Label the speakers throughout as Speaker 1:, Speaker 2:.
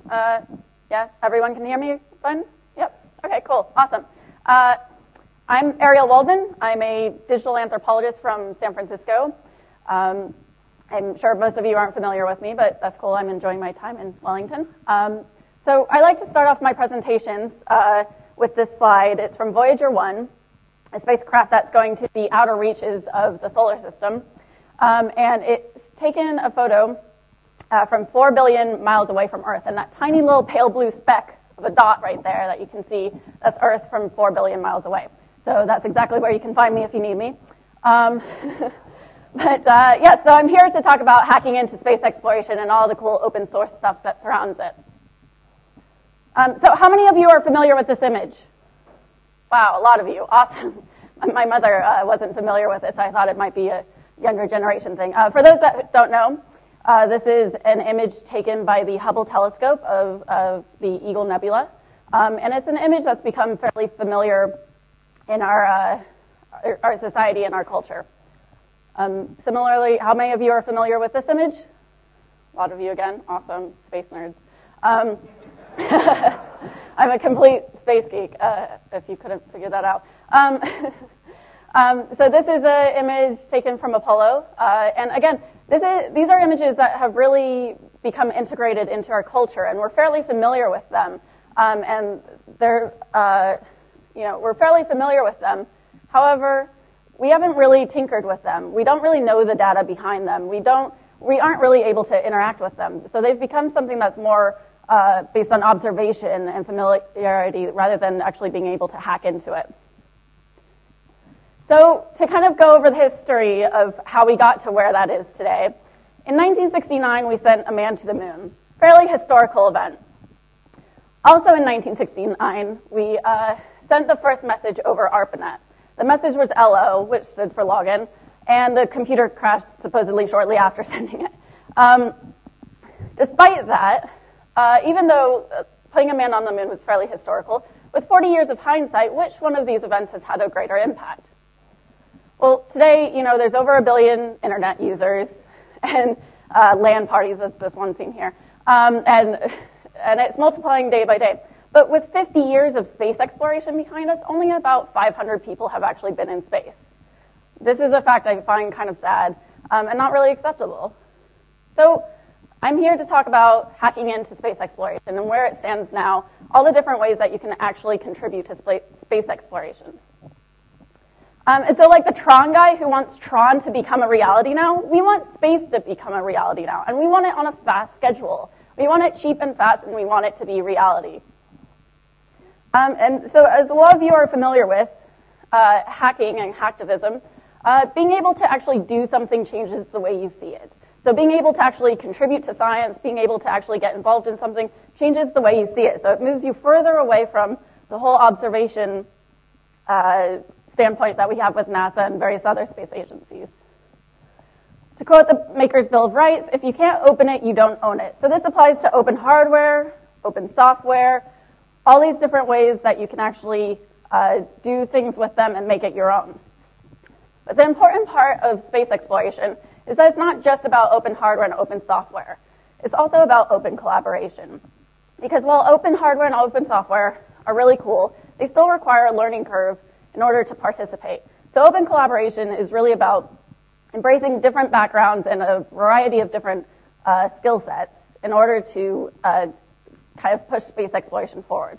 Speaker 1: Yeah, everyone can hear me fine? Yep. Okay, cool. Awesome. I'm Ariel Waldman. I'm a digital anthropologist from San Francisco. I'm sure most of you aren't familiar with me, but that's cool. I'm enjoying my time in Wellington. So I like to start off my presentations with this slide. It's from Voyager 1, a spacecraft that's going to the outer reaches of the solar system. And it's taken a photo from 4 billion miles away from Earth. And that tiny little pale blue speck of a dot right there that you can see, that's Earth from 4 billion miles away. So that's exactly where you can find me if you need me. Yeah, so I'm here to talk about hacking into space exploration and all the cool open source stuff that surrounds it. So how many of you are familiar with this image? Wow, a lot of you. Awesome. My mother wasn't familiar with this. I thought it might be a younger generation thing. For those that don't know, this is an image taken by the Hubble telescope of the Eagle Nebula. And it's an image that's become fairly familiar in our society and our culture. Similarly, how many of you are familiar with this image? A lot of you again. Awesome. Space nerds. I'm a complete space geek, if you couldn't figure that out. So this is an image taken from Apollo. And again, these are images that have really become integrated into our culture, and we're fairly familiar with them. And they're, we're fairly familiar with them. However, we haven't really tinkered with them. We don't really know the data behind them. We aren't really able to interact with them. So they've become something that's more based on observation and familiarity rather than actually being able to hack into it. So to kind of go over the history of how we got to where that is today, in 1969 we sent a man to the moon. Fairly historical event. Also in 1969 we sent the first message over ARPANET. The message was LO, which stood for login, and the computer crashed supposedly shortly after sending it. Despite that, even though putting a man on the moon was fairly historical, with 40 years of hindsight, which one of these events has had a greater impact? Well, today, there's over 1 billion internet users and LAN parties, as this one seen here, and it's multiplying day by day. But with 50 years of space exploration behind us, only about 500 people have actually been in space. This is a fact I find kind of sad and not really acceptable. So I'm here to talk about hacking into space exploration and where it stands now, all the different ways that you can actually contribute to space exploration. And so like the Tron guy who wants Tron to become a reality now, we want space to become a reality now, and we want it on a fast schedule. We want it cheap and fast, and we want it to be reality. And so as a lot of you are familiar with hacking and hacktivism, being able to actually do something changes the way you see it. So being able to actually contribute to science, being able to actually get involved in something changes the way you see it. So it moves you further away from the whole observation standpoint that we have with NASA and various other space agencies. To quote the Maker's Bill of Rights, if you can't open it, you don't own it. So this applies to open hardware, open software, all these different ways that you can actually do things with them and make it your own. But the important part of space exploration is that it's not just about open hardware and open software. It's also about open collaboration. Because while open hardware and open software are really cool, they still require a learning curve in order to participate. So open collaboration is really about embracing different backgrounds and a variety of different skill sets in order to kind of push space exploration forward.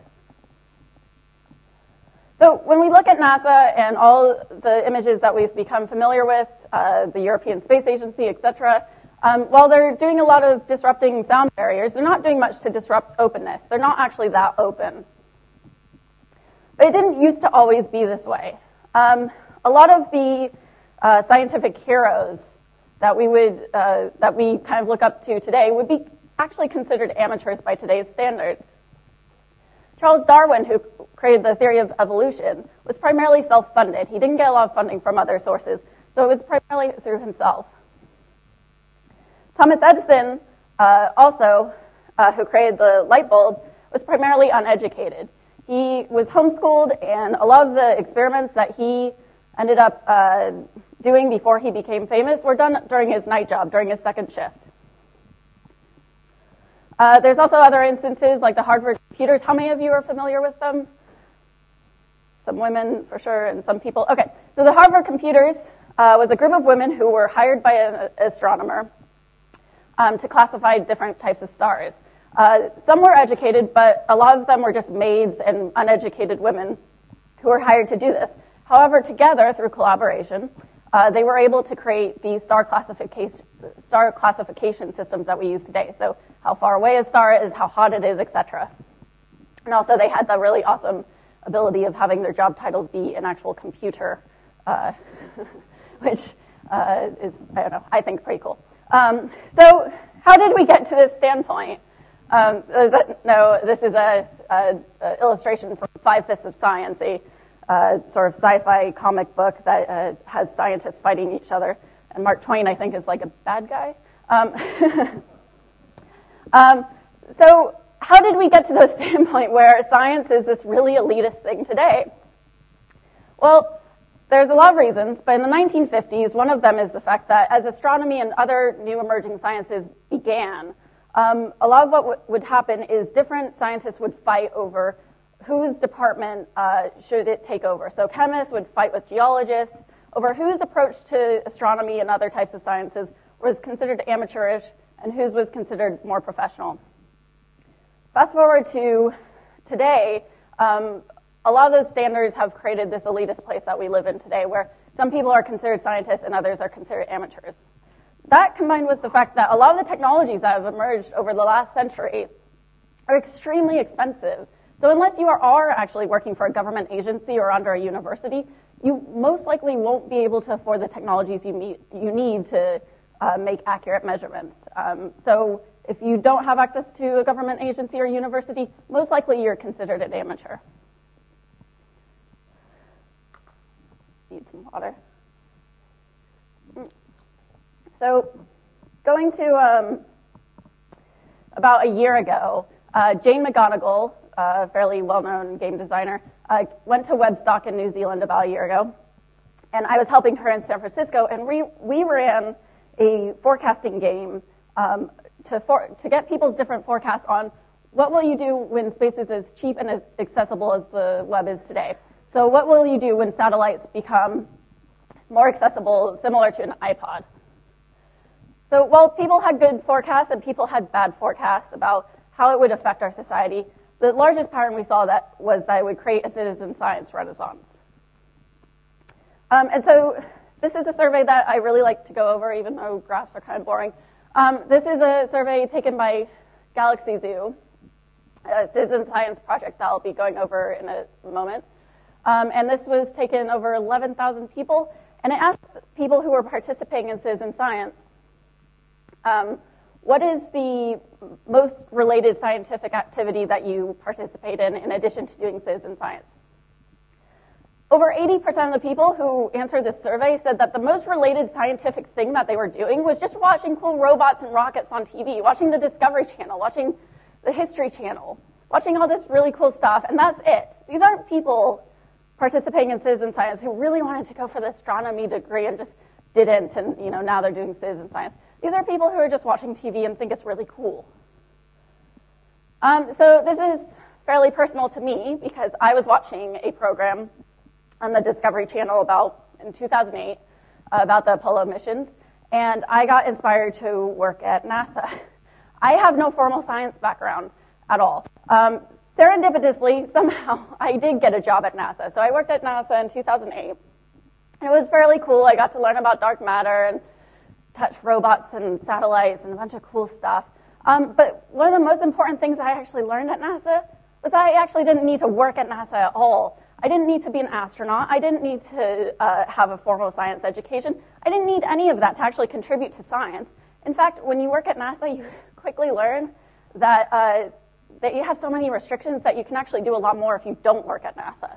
Speaker 1: So when we look at NASA and all the images that we've become familiar with, the European Space Agency, etc., while they're doing a lot of disrupting sound barriers, they're not doing much to disrupt openness. They're not actually that open. But it didn't used to always be this way. A lot of the scientific heroes that we kind of look up to today would be actually considered amateurs by today's standards. Charles Darwin, who created the theory of evolution, was primarily self-funded. He didn't get a lot of funding from other sources, so it was primarily through himself. Thomas Edison, who created the light bulb, was primarily uneducated. He was homeschooled, and a lot of the experiments that he ended up doing before he became famous were done during his night job, during his second shift. There's also other instances like the Harvard computers. How many of you are familiar with them? Some women, for sure, and some people. Okay, so the Harvard computers was a group of women who were hired by an astronomer to classify different types of stars. Some were educated, but a lot of them were just maids and uneducated women who were hired to do this. However, together, through collaboration, they were able to create these star classification systems that we use today. So how far away a star is, how hot it is, etc. And also they had the really awesome ability of having their job titles be an actual computer, which is, I don't know, I think pretty cool. So how did we get to this standpoint? No, this is a illustration from 5/5 of Science, a sort of sci-fi comic book that has scientists fighting each other. And Mark Twain, I think, is like a bad guy. So how did we get to the standpoint where science is this really elitist thing today? Well, there's a lot of reasons, but in the 1950s, one of them is the fact that as astronomy and other new emerging sciences began, a lot of what would happen is different scientists would fight over whose department should it take over. So chemists would fight with geologists over whose approach to astronomy and other types of sciences was considered amateurish and whose was considered more professional. Fast forward to today, a lot of those standards have created this elitist place that we live in today where some people are considered scientists and others are considered amateurs. That combined with the fact that a lot of the technologies that have emerged over the last century are extremely expensive. So unless you are actually working for a government agency or under a university, you most likely won't be able to afford the technologies you need to make accurate measurements. So if you don't have access to a government agency or university, most likely you're considered an amateur. Need some water. So going to about a year ago, Jane McGonigal, a fairly well-known game designer, went to Webstock in New Zealand about a year ago, and I was helping her in San Francisco, and we ran a forecasting game to get people's different forecasts on what will you do when space is as cheap and as accessible as the web is today. So what will you do when satellites become more accessible, similar to an iPod? So while people had good forecasts and people had bad forecasts about how it would affect our society, the largest pattern we saw was that it would create a citizen science renaissance. And so this is a survey that I really like to go over, even though graphs are kind of boring. This is a survey taken by Galaxy Zoo, a citizen science project that I'll be going over in a moment. And this was taken over 11,000 people, and it asked people who were participating in citizen science, what is the most related scientific activity that you participate in addition to doing citizen science? Over 80% of the people who answered this survey said that the most related scientific thing that they were doing was just watching cool robots and rockets on TV, watching the Discovery Channel, watching the History Channel, watching all this really cool stuff, and that's it. These aren't people participating in citizen science who really wanted to go for the astronomy degree and just didn't, and now they're doing citizen science. These are people who are just watching TV and think it's really cool. So this is fairly personal to me because I was watching a program on the Discovery Channel in 2008 about the Apollo missions, and I got inspired to work at NASA. I have no formal science background at all. Serendipitously, somehow, I did get a job at NASA. So I worked at NASA in 2008. It was fairly cool. I got to learn about dark matter and touch robots and satellites and a bunch of cool stuff. But one of the most important things I actually learned at NASA was that I actually didn't need to work at NASA at all. I didn't need to be an astronaut. I didn't need to have a formal science education. I didn't need any of that to actually contribute to science. In fact, when you work at NASA, you quickly learn that you have so many restrictions that you can actually do a lot more if you don't work at NASA.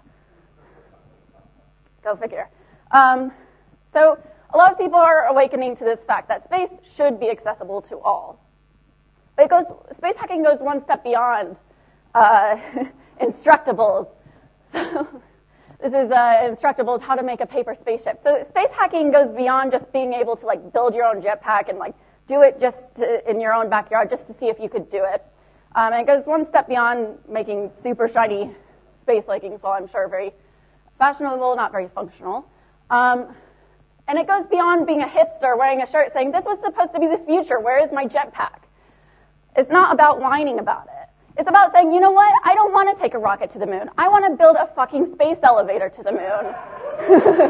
Speaker 1: Go figure. So a lot of people are awakening to this fact that space should be accessible to all. But space hacking goes one step beyond Instructables. So this is Instructables, how to make a paper spaceship. So space hacking goes beyond just being able to build your own jetpack and do it just in your own backyard just to see if you could do it. And it goes one step beyond making super shiny space leggings, well, I'm sure very fashionable, not very functional. And it goes beyond being a hipster wearing a shirt saying, this was supposed to be the future, where is my jetpack? It's not about whining about it. It's about saying, you know what, I don't want to take a rocket to the moon. I want to build a fucking space elevator to the moon.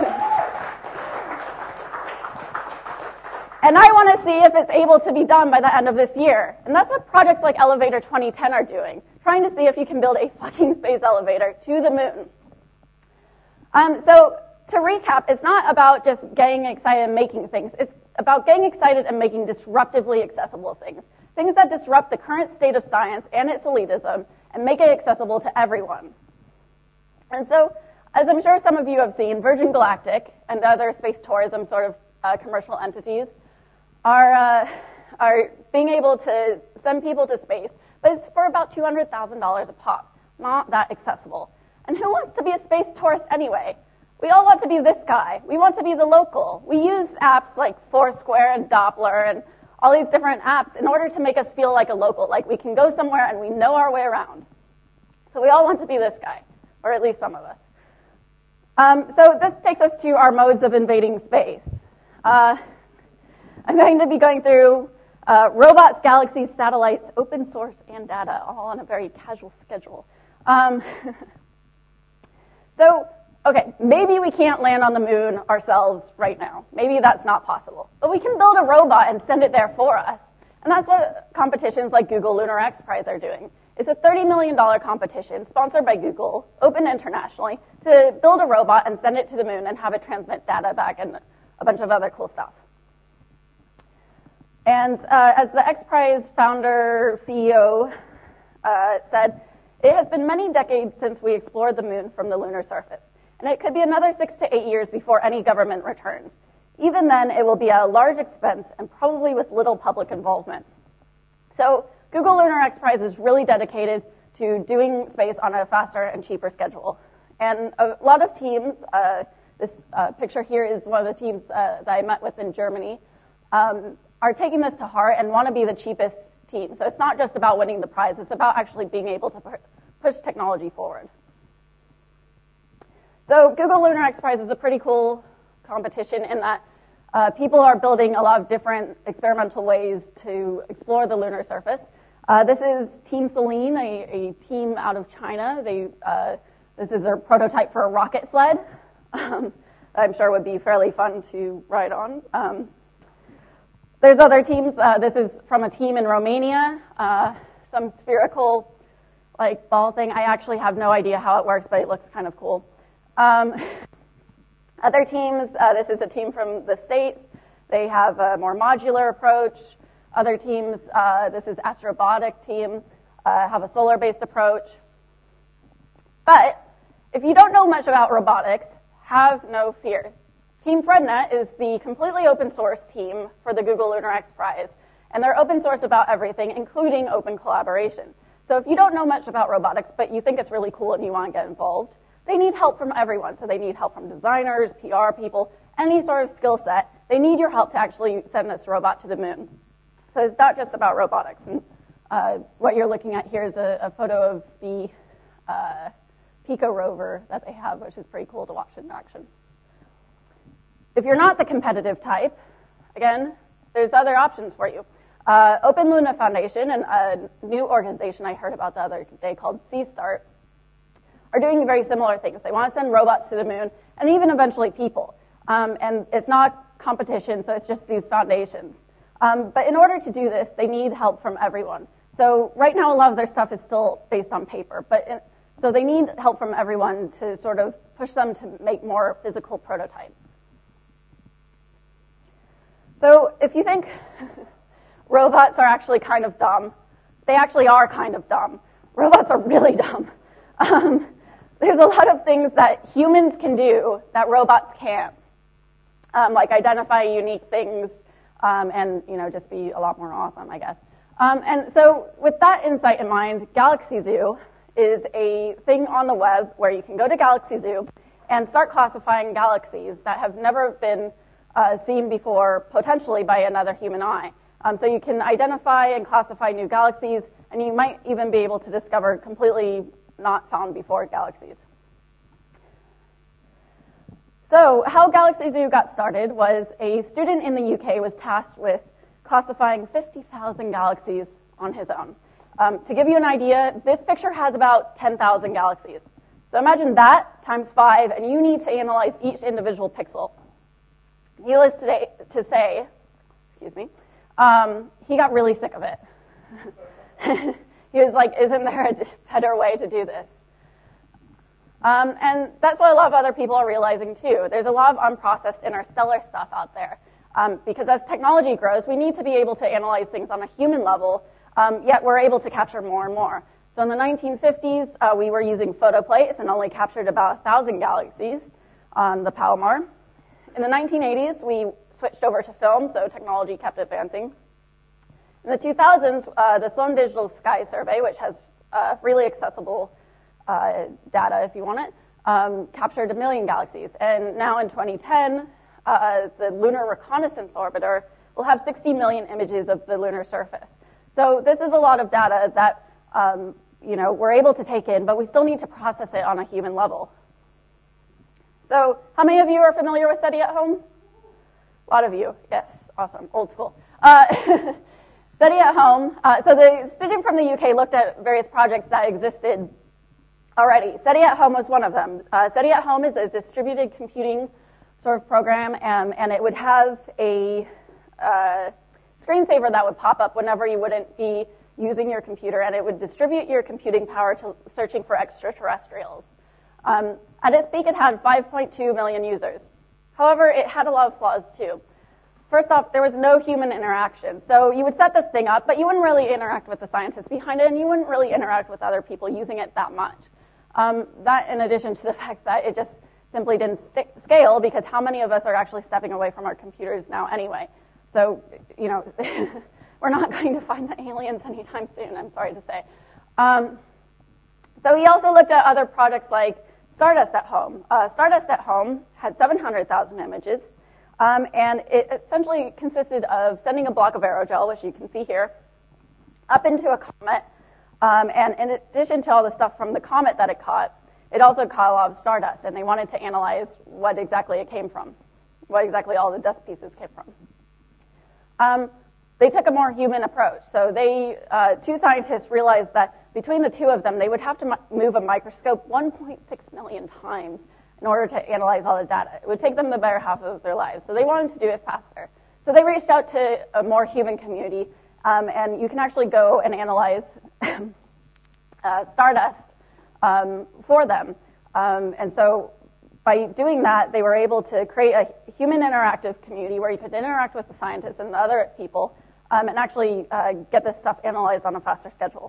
Speaker 1: And I want to see if it's able to be done by the end of this year. And that's what projects like Elevator 2010 are doing, trying to see if you can build a fucking space elevator to the moon. So to recap, it's not about just getting excited and making things. It's about getting excited and making disruptively accessible things. Things that disrupt the current state of science and its elitism and make it accessible to everyone. And so, as I'm sure some of you have seen, Virgin Galactic and other space tourism sort of commercial entities are being able to send people to space, but it's for about $200,000 a pop. Not that accessible. And who wants to be a space tourist anyway? We all want to be this guy. We want to be the local. We use apps like Foursquare and Doppler and all these different apps in order to make us feel like a local, like we can go somewhere and we know our way around. So we all want to be this guy, or at least some of us. So this takes us to our modes of invading space. I'm going to be going through robots, galaxies, satellites, open source, and data, all on a very casual schedule. So, okay, maybe we can't land on the moon ourselves right now. Maybe that's not possible. But we can build a robot and send it there for us. And that's what competitions like Google Lunar X Prize are doing. It's a $30 million competition sponsored by Google, open internationally, to build a robot and send it to the moon and have it transmit data back and a bunch of other cool stuff. And as the X Prize founder, CEO said, it has been many decades since we explored the moon from the lunar surface, and it could be another 6 to 8 years before any government returns. Even then, it will be at a large expense and probably with little public involvement. So Google Lunar X Prize is really dedicated to doing space on a faster and cheaper schedule. And a lot of teams, this picture here is one of the teams that I met with in Germany, are taking this to heart and want to be the cheapest team. So it's not just about winning the prize, it's about actually being able to push technology forward. So Google Lunar X Prize is a pretty cool competition in that people are building a lot of different experimental ways to explore the lunar surface. This is Team Selene, a team out of China. This is their prototype for a rocket sled. I'm sure would be fairly fun to ride on. There's other teams. This is from a team in Romania, some spherical like ball thing. I actually have no idea how it works, but it looks kind of cool. Other teams, this is a team from the States. They have a more modular approach. Other teams, this is Astrobotic team, have a solar-based approach. But if you don't know much about robotics, have no fear. Team FredNet is the completely open source team for the Google Lunar X Prize, and they're open source about everything, including open collaboration. So if you don't know much about robotics, but you think it's really cool and you want to get involved, they need help from everyone. So they need help from designers, PR people, any sort of skill set. They need your help to actually send this robot to the moon. So it's not just about robotics. And what you're looking at here is a photo of the Pico rover that they have, which is pretty cool to watch in action. If you're not the competitive type, again, there's other options for you. Open Luna Foundation and a new organization I heard about the other day called CStart are doing very similar things. They want to send robots to the moon and even eventually people. And it's not competition, so it's just these foundations. But in order to do this, they need help from everyone. So right now, a lot of their stuff is still based on paper. So they need help from everyone to sort of push them to make more physical prototypes. So if you think robots are actually kind of dumb, they actually are kind of dumb. Robots are really dumb. There's a lot of things that humans can do that robots can't, like identify unique things and just be a lot more awesome, I guess. And so with that insight in mind, Galaxy Zoo is a thing on the web where you can go to Galaxy Zoo and start classifying galaxies that have never been seen before, potentially by another human eye. So you can identify and classify new galaxies and you might even be able to discover completely not found before galaxies. So how Galaxy Zoo got started was a student in the UK was tasked with classifying 50,000 galaxies on his own. To give you an idea, this picture has about 10,000 galaxies. So imagine that times 5, and you need to analyze each individual pixel. Needless to say, excuse me, he got really sick of it. He was like, isn't there a better way to do this? And that's what a lot of other people are realizing too. There's a lot of unprocessed interstellar stuff out there. Because as technology grows, we need to be able to analyze things on a human level, yet we're able to capture more and more. So in the 1950s, we were using photoplates and only captured about 1,000 galaxies on the Palomar. In the 1980s, we switched over to film, so technology kept advancing. In the 2000s, the Sloan Digital Sky Survey, which has freely accessible data if you want it, captured 1 million galaxies. And now in 2010, the Lunar Reconnaissance Orbiter will have 60 million images of the lunar surface. So this is a lot of data that we're able to take in, but we still need to process it on a human level. So how many of you are familiar with Study at Home? A lot of you. Yes, awesome, old school. Study at Home. So the student from the UK looked at various projects that existed already. Study at Home was one of them. Study at Home is a distributed computing sort of program, and it would have a screensaver that would pop up whenever you wouldn't be using your computer, and it would distribute your computing power to searching for extraterrestrials. At its peak, it had 5.2 million users. However, it had a lot of flaws too. First off, there was no human interaction. So you would set this thing up, but you wouldn't really interact with the scientists behind it, and you wouldn't really interact with other people using it that much. That in addition to the fact that it just simply didn't scale, because how many of us are actually stepping away from our computers now anyway? So, we're not going to find the aliens anytime soon, I'm sorry to say. So he also looked at other projects like Stardust at Home. Stardust at Home had 700,000 images, and it essentially consisted of sending a block of aerogel, which you can see here, up into a comet, and in addition to all the stuff from the comet that it caught, it also caught a lot of stardust, and they wanted to analyze what exactly it came from, what exactly all the dust pieces came from. They took a more human approach. So two scientists realized that between the two of them, they would have to move a microscope 1.6 million times in order to analyze all the data. It would take them the better half of their lives. So they wanted to do it faster. So they reached out to a more human community, and you can actually go and analyze stardust for them. And so by doing that, they were able to create a human interactive community where you could interact with the scientists and the other people and actually get this stuff analyzed on a faster schedule.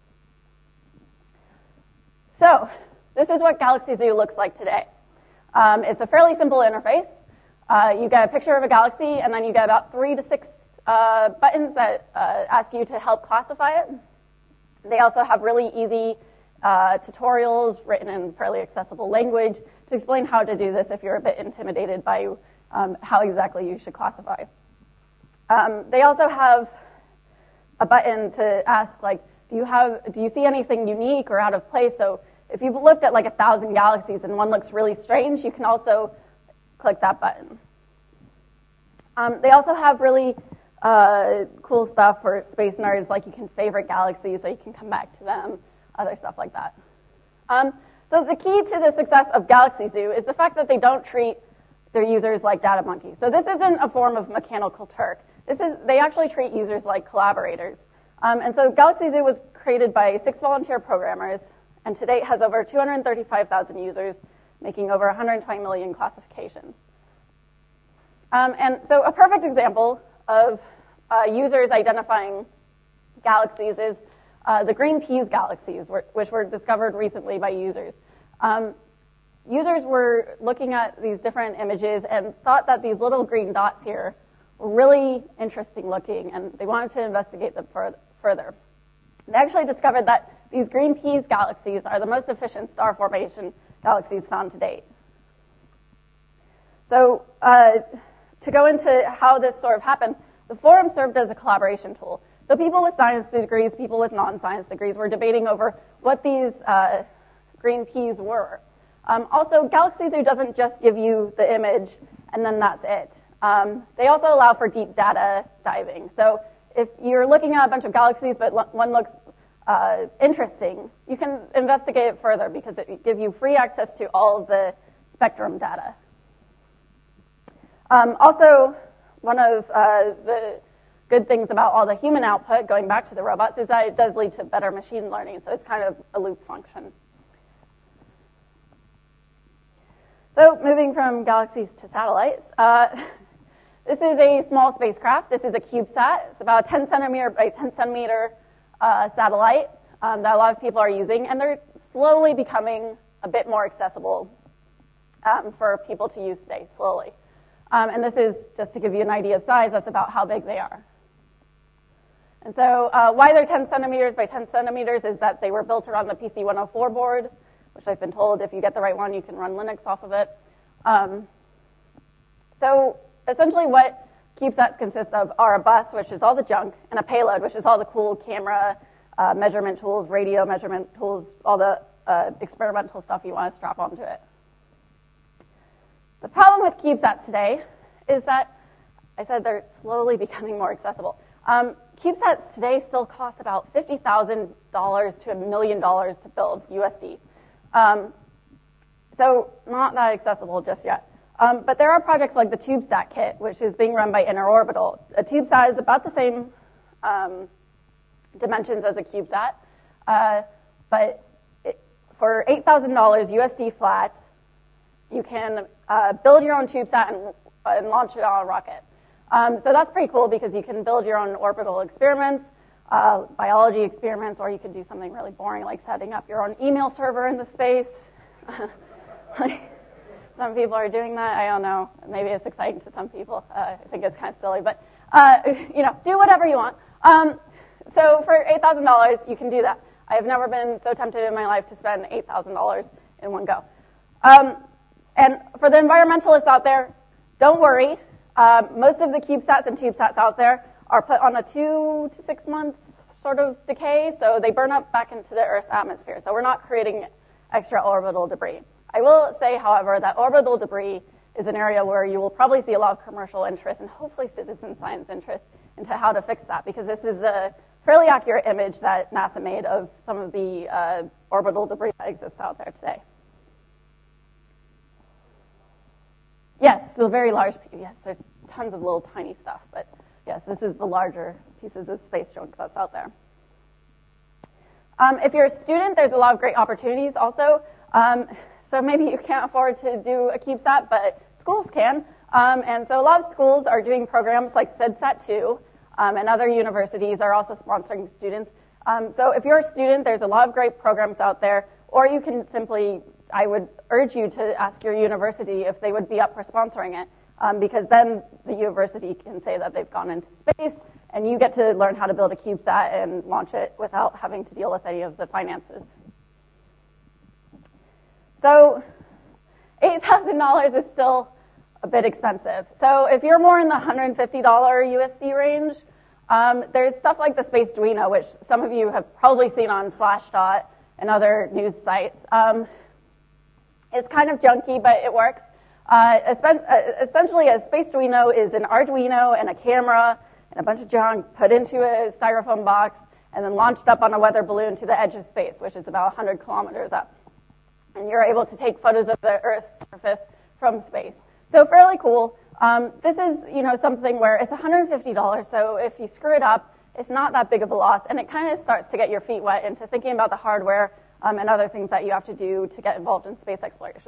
Speaker 1: So this is what Galaxy Zoo looks like today. It's a fairly simple interface. You get a picture of a galaxy, and then you get about 3 to 6 buttons that ask you to help classify it. They also have really easy tutorials written in fairly accessible language to explain how to do this if you're a bit intimidated by how exactly you should classify. They also have a button to ask, like, do you see anything unique or out of place? So if you've looked at like 1,000 galaxies and one looks really strange, you can also click that button. They also have really cool stuff for space nerds, like you can favorite galaxies so you can come back to them, other stuff like that. So the key to the success of Galaxy Zoo is the fact that they don't treat their users like data monkeys. So this isn't a form of Mechanical Turk. They actually treat users like collaborators. And so Galaxy Zoo was created by 6 volunteer programmers, and to date has over 235,000 users, making over 120 million classifications. And so a perfect example of users identifying galaxies is the green peas galaxies, which were discovered recently by users. Users were looking at these different images and thought that these little green dots here were really interesting looking, and they wanted to investigate them further. They actually discovered that these green peas galaxies are the most efficient star formation galaxies found to date. So to go into how this sort of happened, the forum served as a collaboration tool. So people with science degrees, people with non-science degrees were debating over what these green peas were. Also, Galaxy Zoo doesn't just give you the image and then that's it. They also allow for deep data diving. So if you're looking at a bunch of galaxies but one looks interesting, you can investigate it further because it gives you free access to all of the spectrum data. Also, one of the good things about all the human output, going back to the robots, is that it does lead to better machine learning, so it's kind of a loop function. So moving from galaxies to satellites, this is a small spacecraft. This is a CubeSat. It's about a 10 centimeter by 10 centimeter satellite that a lot of people are using, and they're slowly becoming a bit more accessible for people to use today, slowly. And this is, just to give you an idea of size, that's about how big they are. And so why they're 10 centimeters by 10 centimeters is that they were built around the PC-104 board, which I've been told if you get the right one, you can run Linux off of it. So essentially what CubeSats consist of are a bus, which is all the junk, and a payload, which is all the cool camera measurement tools, radio measurement tools, all the experimental stuff you want to strap onto it. The problem with CubeSats today is that I said they're slowly becoming more accessible. CubeSats today still cost about $50,000 to $1 million to build USD. So not that accessible just yet. But there are projects like the TubeSat kit, which is being run by InterOrbital. A TubeSat is about the same dimensions as a CubeSat, but for $8,000 USD flat, you can build your own CubeSat and launch it on a rocket. So that's pretty cool because you can build your own orbital experiments, biology experiments, or you can do something really boring like setting up your own email server in the space. Some people are doing that. I don't know. Maybe it's exciting to some people. I think it's kind of silly, but do whatever you want. So for $8,000, you can do that. I have never been so tempted in my life to spend $8,000 in one go. And for the environmentalists out there, don't worry. Most of the CubeSats and TubeSats out there are put on a 2 to 6 month sort of decay, so they burn up back into the Earth's atmosphere. So we're not creating extra orbital debris. I will say, however, that orbital debris is an area where you will probably see a lot of commercial interest and hopefully citizen science interest into how to fix that, because this is a fairly accurate image that NASA made of some of the orbital debris that exists out there today. Yes, the very large, yes, there's tons of little tiny stuff, but yes, this is the larger pieces of space junk that's out there. If you're a student, there's a lot of great opportunities also. So maybe you can't afford to do a CubeSat, but schools can. And so a lot of schools are doing programs like CEDSAT2, and other universities are also sponsoring students. So if you're a student, there's a lot of great programs out there, or you can simply, I would urge you to ask your university if they would be up for sponsoring it, because then the university can say that they've gone into space, and you get to learn how to build a CubeSat and launch it without having to deal with any of the finances. So $8,000 is still a bit expensive. So if you're more in the $150 USD range, there's stuff like the Space Duino, which some of you have probably seen on Slashdot and other news sites. It's kind of junky, but it works. Essentially, a Space Duino is an Arduino and a camera and a bunch of junk put into a styrofoam box and then launched up on a weather balloon to the edge of space, which is about 100 kilometers up. And you're able to take photos of the Earth's surface from space. So fairly cool. This is, something where it's $150, so if you screw it up, it's not that big of a loss, and it kind of starts to get your feet wet into thinking about the hardware and other things that you have to do to get involved in space exploration.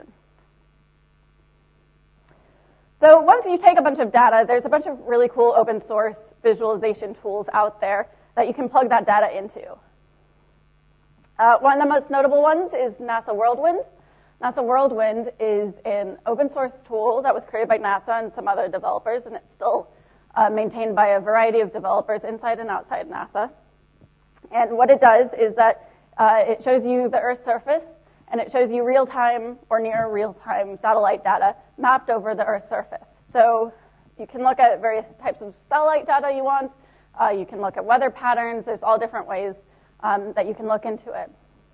Speaker 1: So once you take a bunch of data, there's a bunch of really cool open source visualization tools out there that you can plug that data into. One of the most notable ones is NASA Whirlwind. NASA Whirlwind is an open source tool that was created by NASA and some other developers, and it's still maintained by a variety of developers inside and outside NASA. And what it does is that it shows you the Earth's surface, and it shows you real-time or near real-time satellite data mapped over the Earth's surface. So you can look at various types of satellite data you want. You can look at weather patterns. There's all different ways that you can look into it.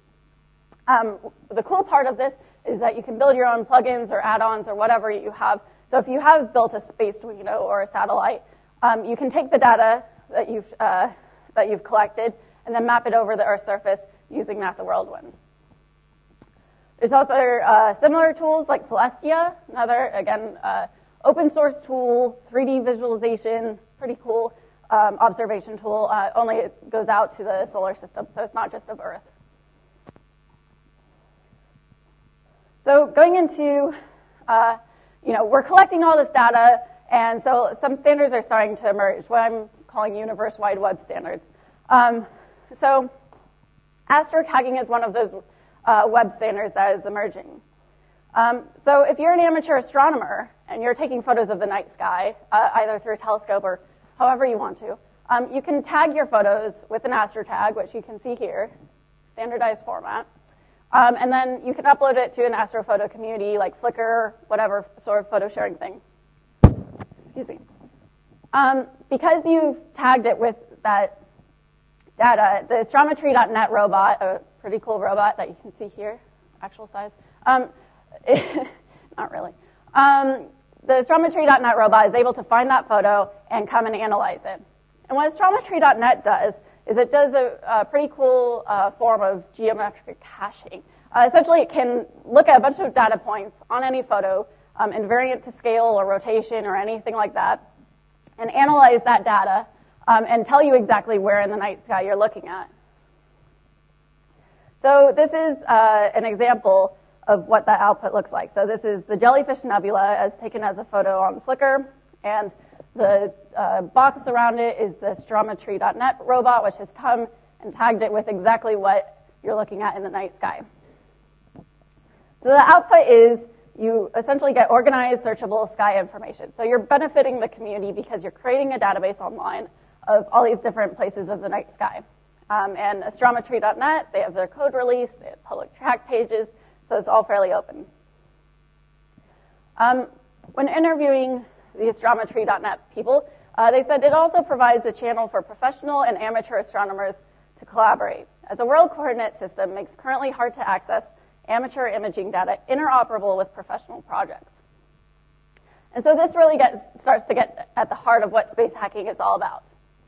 Speaker 1: The cool part of this is that you can build your own plugins or add-ons or whatever you have. So if you have built a space window or a satellite, you can take the data that you've collected and then map it over the Earth's surface using NASA Whirlwind. There's also similar tools like Celestia, another, again, open source tool, 3D visualization, pretty cool observation tool, only it goes out to the solar system, so it's not just of Earth. So going into, we're collecting all this data, and so some standards are starting to emerge, what I'm calling universe wide web standards. So astrotagging is one of those web standards that is emerging. So if you're an amateur astronomer and you're taking photos of the night sky, either through a telescope or however you want to, you can tag your photos with an astrotag, which you can see here, standardized format. And then you can upload it to an astrophoto community like Flickr, whatever sort of photo sharing thing. Excuse me. Because you've tagged it with that data, the astrometry.net robot, a pretty cool robot that you can see here, actual size. Not really. The astrometry.net robot is able to find that photo and come and analyze it. And what astrometry.net does is it does a pretty cool form of geometric caching. Essentially, it can look at a bunch of data points on any photo, invariant to scale or rotation or anything like that, and analyze that data and tell you exactly where in the night sky you're looking at. So this is an example of what that output looks like. So this is the Jellyfish Nebula as taken as a photo on Flickr, and the box around it is the astrometry.net robot, which has come and tagged it with exactly what you're looking at in the night sky. So the output is you essentially get organized, searchable sky information. So you're benefiting the community because you're creating a database online of all these different places of the night sky. And astrometry.net, they have their code release, they have public track pages, so it's all fairly open. When interviewing the astrometry.net people, they said it also provides a channel for professional and amateur astronomers to collaborate, as a world coordinate system makes currently hard to access amateur imaging data interoperable with professional projects. And so this really starts to get at the heart of what space hacking is all about.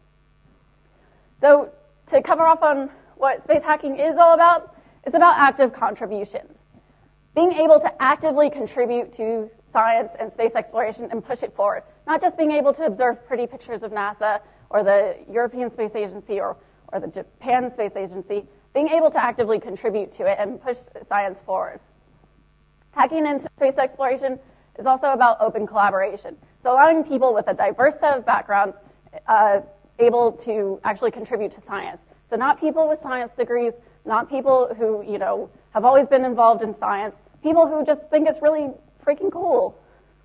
Speaker 1: So to cover off on what space hacking is all about, it's about active contribution. Being able to actively contribute to science and space exploration and push it forward. Not just being able to observe pretty pictures of NASA or the European Space Agency or the Japan Space Agency, being able to actively contribute to it and push science forward. Hacking into space exploration is also about open collaboration. So allowing people with a diverse set of backgrounds able to actually contribute to science. So not people with science degrees, not people who, have always been involved in science, people who just think it's really freaking cool.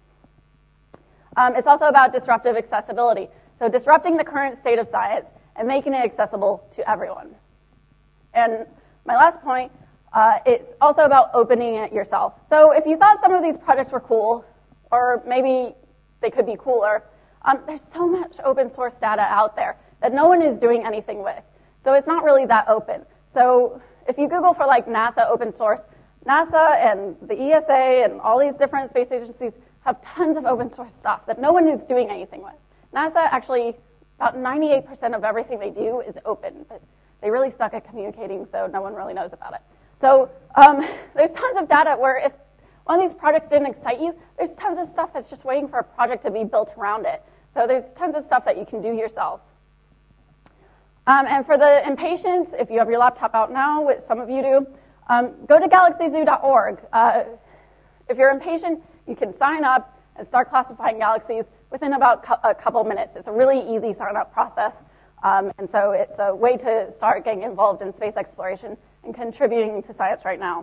Speaker 1: It's also about disruptive accessibility. So disrupting the current state of science and making it accessible to everyone. And my last point, it's also about opening it yourself. So if you thought some of these projects were cool, or maybe they could be cooler, there's so much open source data out there that no one is doing anything with. So it's not really that open. So if you Google for like NASA open source, NASA and the ESA and all these different space agencies have tons of open source stuff that no one is doing anything with. NASA actually, about 98% of everything they do is open, but they really suck at communicating, so no one really knows about it. So there's tons of data where if one of these projects didn't excite you, there's tons of stuff that's just waiting for a project to be built around it. So there's tons of stuff that you can do yourself. And for the impatient, if you have your laptop out now, which some of you do, go to galaxyzoo.org. If you're impatient, you can sign up and start classifying galaxies within about a couple minutes. It's a really easy sign-up process. And so it's a way to start getting involved in space exploration and contributing to science right now.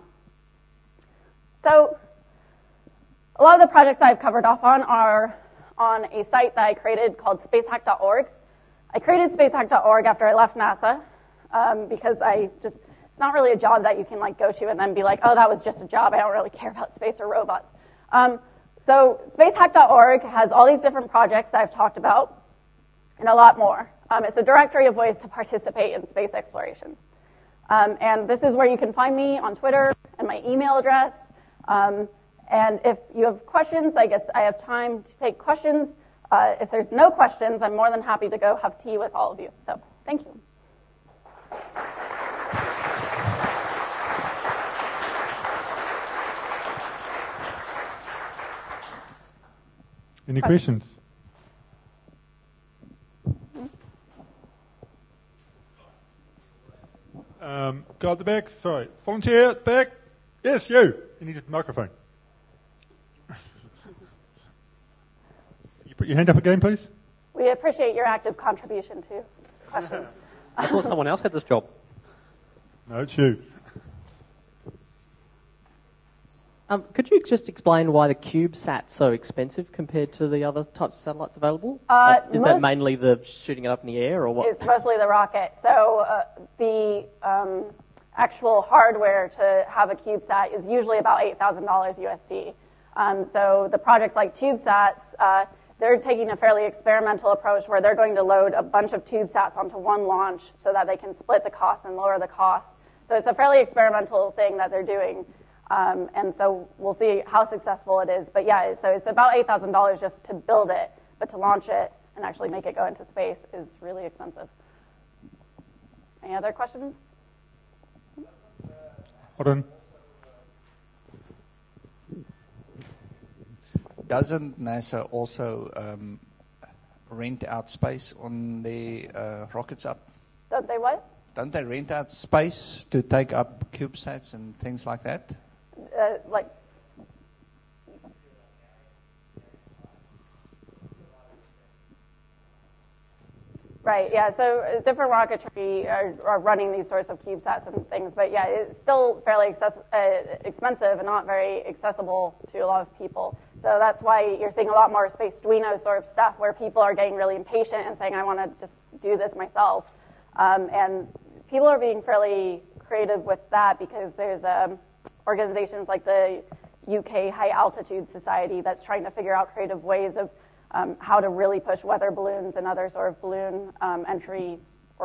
Speaker 1: So a lot of the projects that I've covered off on are on a site that I created called spacehack.org. I created spacehack.org after I left NASA because it's not really a job that you can go to and then be like, oh, that was just a job. I don't really care about space or robots. So spacehack.org has all these different projects that I've talked about. and a lot more. It's a directory of ways to participate in space exploration. And this is where you can find me on Twitter and my email address. And if you have questions, I guess I have time to take questions. If there's no questions, I'm more than happy to go have tea with all of you. So thank you.
Speaker 2: Any questions? Guy at the back, sorry. Volunteer at the back. Yes, you. You need a microphone. You put your hand up again, please.
Speaker 1: We appreciate your active contribution to questions.
Speaker 3: I thought someone else had this job.
Speaker 2: No, it's you.
Speaker 3: Could you just explain why the CubeSat's so expensive compared to the other types of satellites available? Is that mainly the shooting it up in the air, or what?
Speaker 1: It's mostly the rocket. So the actual hardware to have a CubeSat is usually about $8,000 USD. So the projects like TubeSats, they're taking a fairly experimental approach where they're going to load a bunch of TubeSats onto one launch so that they can split the cost and lower the cost. So it's a fairly experimental thing that they're doing. And so we'll see how successful it is. But yeah, so it's about $8,000 just to build it, but to launch it and actually make it go into space is really expensive. Any other questions?
Speaker 2: Hold on.
Speaker 4: Doesn't NASA also rent out space on their rockets up?
Speaker 1: Don't they what?
Speaker 4: Don't they rent out space to take up CubeSats and things like that?
Speaker 1: Right, yeah, so different rocketry are running these sorts of CubeSats and things, but yeah, it's still fairly expensive and not very accessible to a lot of people. So that's why you're seeing a lot more Spaceduino sort of stuff where people are getting really impatient and saying, I want to just do this myself. And people are being fairly creative with that because there's organizations like the UK High Altitude Society that's trying to figure out creative ways of how to really push weather balloons and other sort of balloon entry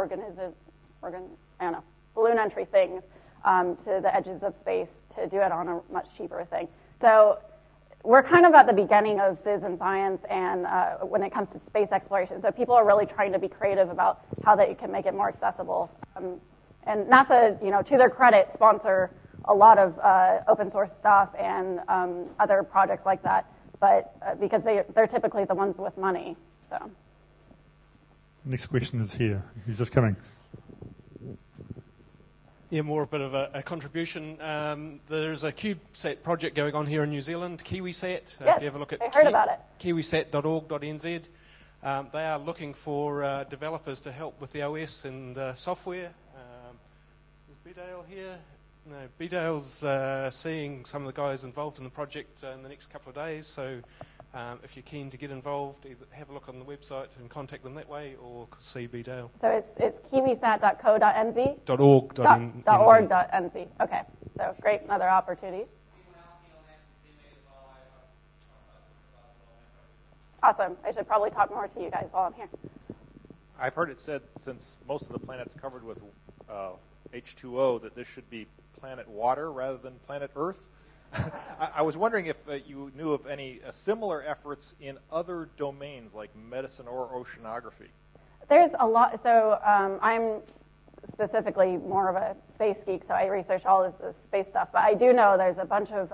Speaker 1: balloon entry things to the edges of space to do it on a much cheaper thing. So we're kind of at the beginning of citizen science and when it comes to space exploration. So people are really trying to be creative about how they can make it more accessible. And NASA, to their credit, sponsor a lot of open source stuff and other projects like that, but because they're typically the ones with money. So.
Speaker 2: Next question is here. Who's just coming?
Speaker 5: Yeah, more a bit of a contribution. There's a CubeSat project going on here in New Zealand, KiwiSat.
Speaker 1: Yes,
Speaker 5: if you ever look at
Speaker 1: I heard about it.
Speaker 5: kiwisat.org.nz. They are looking for developers to help with the OS and software. Is Bdale here? No, Bdale's seeing some of the guys involved in the project in the next couple of days, so if you're keen to get involved, either have a look on the website and contact them that way, or see Bdale.
Speaker 1: So it's kiwisat.co.nz?
Speaker 5: .org.nz.
Speaker 1: .org.nz. Okay, so great, another opportunity. Awesome. I should probably talk more to you guys while I'm here.
Speaker 6: I've heard it said, since most of the planet's covered with H2O, that this should be planet water rather than planet Earth. I was wondering if you knew of any similar efforts in other domains like medicine or oceanography. There's
Speaker 1: a lot. So I'm specifically more of a space geek, so I research all this space stuff. But I do know there's a bunch of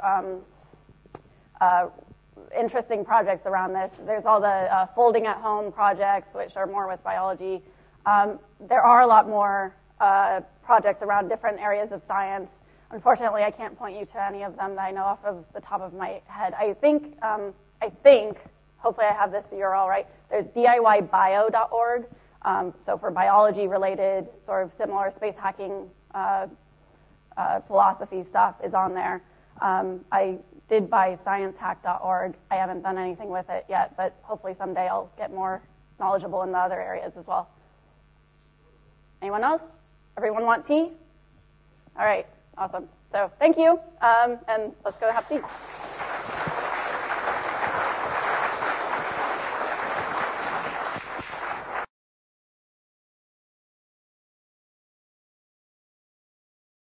Speaker 1: interesting projects around this. There's all the folding at home projects, which are more with biology. There are a lot more projects around different areas of science. Unfortunately, I can't point you to any of them that I know off of the top of my head. I think, hopefully I have this URL right, there's DIYbio.org. So for biology-related, sort of similar space hacking philosophy stuff is on there. I did buy sciencehack.org. I haven't done anything with it yet, but hopefully someday I'll get more knowledgeable in the other areas as well. Anyone else? Everyone want tea? All right, awesome. So thank you, and let's go have tea.